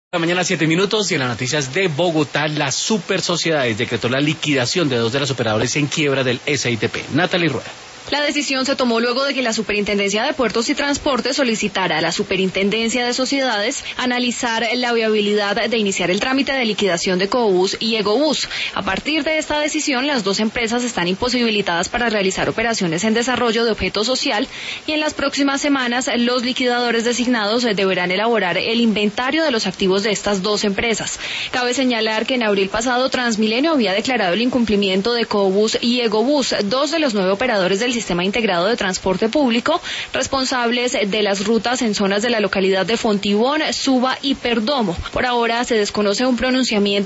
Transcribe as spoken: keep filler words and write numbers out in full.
La mañana siete minutos y en las noticias de Bogotá, la Super Sociedades decretó la liquidación de dos de los operadores en quiebra del S I T P. Natalie Rueda. La decisión se tomó luego de que la Superintendencia de Puertos y Transportes solicitara a la Superintendencia de Sociedades analizar la viabilidad de iniciar el trámite de liquidación de Cobus y Egobus. A partir de esta decisión, las dos empresas están imposibilitadas para realizar operaciones en desarrollo de objeto social y en las próximas semanas los liquidadores designados deberán elaborar el inventario de los activos de estas dos empresas. Cabe señalar que en abril pasado Transmilenio había declarado el incumplimiento de Cobus y Egobus, dos de los nueve operadores del Sistema Integrado de Transporte Público, responsables de las rutas en zonas de la localidad de Fontibón, Suba y Perdomo. Por ahora se desconoce un pronunciamiento